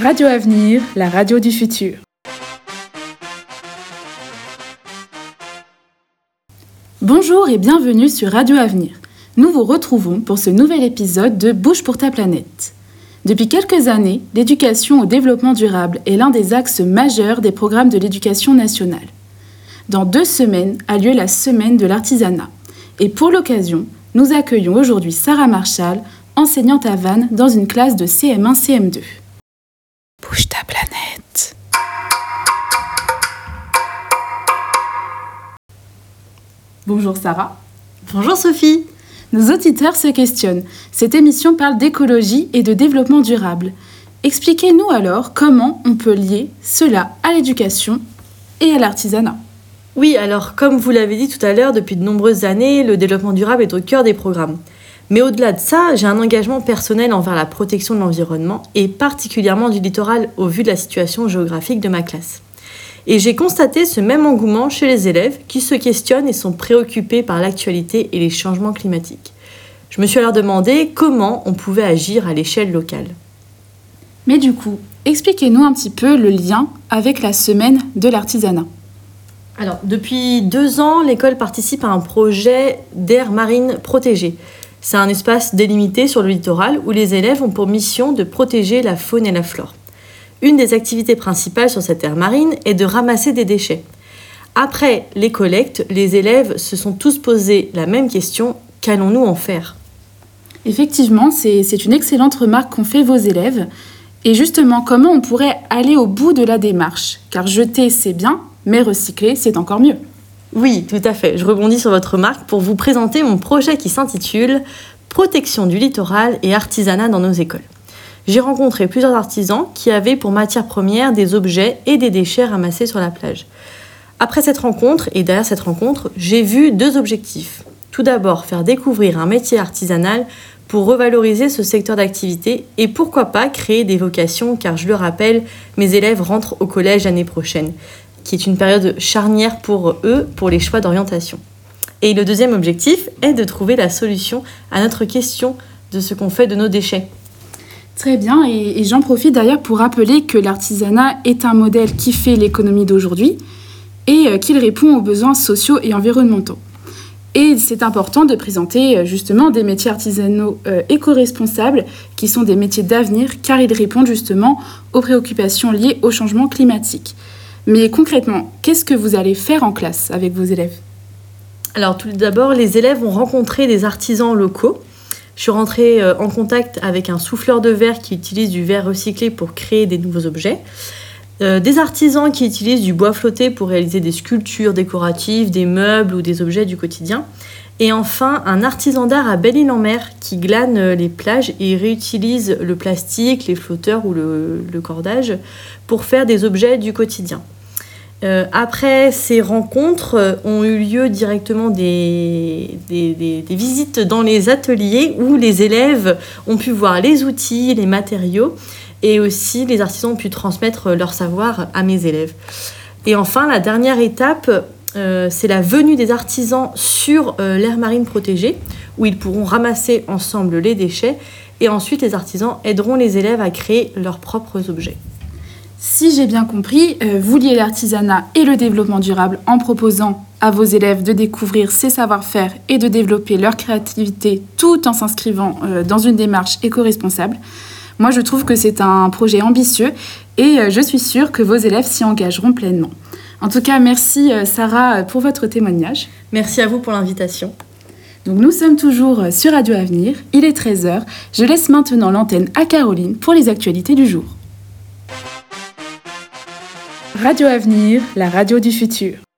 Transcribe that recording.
Radio Avenir, la radio du futur. Bonjour et bienvenue sur Radio Avenir. Nous vous retrouvons pour ce nouvel épisode de Bouge pour ta planète. Depuis quelques années, l'éducation au développement durable est l'un des axes majeurs des programmes de l'éducation nationale. Dans 2 semaines a lieu la semaine de l'artisanat. Et pour l'occasion, nous accueillons aujourd'hui Sarah Marchal, enseignante à Vannes dans une classe de CM1-CM2. Bouge ta planète. Bonjour Sarah. Bonjour Sophie. Nos auditeurs se questionnent. Cette émission parle d'écologie et de développement durable. Expliquez-nous alors comment on peut lier cela à l'éducation et à l'artisanat. Oui, alors comme vous l'avez dit tout à l'heure, depuis de nombreuses années, le développement durable est au cœur des programmes. Mais au-delà de ça, j'ai un engagement personnel envers la protection de l'environnement et particulièrement du littoral au vu de la situation géographique de ma classe. Et j'ai constaté ce même engouement chez les élèves qui se questionnent et sont préoccupés par l'actualité et les changements climatiques. Je me suis alors demandé comment on pouvait agir à l'échelle locale. Mais du coup, expliquez-nous un petit peu le lien avec la semaine de l'artisanat. Alors, depuis 2 ans, l'école participe à un projet d'aire marine protégée. C'est un espace délimité sur le littoral où les élèves ont pour mission de protéger la faune et la flore. Une des activités principales sur cette aire marine est de ramasser des déchets. Après les collectes, les élèves se sont tous posé la même question, qu'allons-nous en faire ? Effectivement, c'est une excellente remarque qu'ont fait vos élèves. Et justement, comment on pourrait aller au bout de la démarche ? Car jeter, c'est bien, mais recycler, c'est encore mieux. Oui, tout à fait. Je rebondis sur votre remarque pour vous présenter mon projet qui s'intitule « Protection du littoral et artisanat dans nos écoles ». J'ai rencontré plusieurs artisans qui avaient pour matière première des objets et des déchets ramassés sur la plage. Après cette rencontre, et derrière cette rencontre, j'ai vu 2 objectifs. Tout d'abord, faire découvrir un métier artisanal pour revaloriser ce secteur d'activité et pourquoi pas créer des vocations, car je le rappelle, mes élèves rentrent au collège l'année prochaine, qui est une période charnière pour eux, pour les choix d'orientation. Et le deuxième objectif est de trouver la solution à notre question de ce qu'on fait de nos déchets. Très bien, et j'en profite d'ailleurs pour rappeler que l'artisanat est un modèle qui fait l'économie d'aujourd'hui et qu'il répond aux besoins sociaux et environnementaux. Et c'est important de présenter justement des métiers artisanaux éco-responsables qui sont des métiers d'avenir car ils répondent justement aux préoccupations liées au changement climatique. Mais concrètement, qu'est-ce que vous allez faire en classe avec vos élèves ? Alors tout d'abord, les élèves ont rencontré des artisans locaux. Je suis rentrée en contact avec un souffleur de verre qui utilise du verre recyclé pour créer des nouveaux objets. Des artisans qui utilisent du bois flotté pour réaliser des sculptures décoratives, des meubles ou des objets du quotidien. Et enfin, un artisan d'art à Belle-Île-en-Mer qui glane les plages et réutilise le plastique, les flotteurs ou le cordage pour faire des objets du quotidien. Après ces rencontres, ont eu lieu directement des visites dans les ateliers où les élèves ont pu voir les outils, les matériaux et aussi les artisans ont pu transmettre leur savoir à mes élèves. Et enfin, la dernière étape, c'est la venue des artisans sur l'aire marine protégée où ils pourront ramasser ensemble les déchets et ensuite les artisans aideront les élèves à créer leurs propres objets. Si j'ai bien compris, vous liez l'artisanat et le développement durable en proposant à vos élèves de découvrir ces savoir-faire et de développer leur créativité tout en s'inscrivant dans une démarche éco-responsable. Moi, je trouve que c'est un projet ambitieux et je suis sûre que vos élèves s'y engageront pleinement. En tout cas, merci Sarah pour votre témoignage. Merci à vous pour l'invitation. Donc nous sommes toujours sur Radio Avenir, il est 13h. Je laisse maintenant l'antenne à Caroline pour les actualités du jour. Radio Avenir, la radio du futur.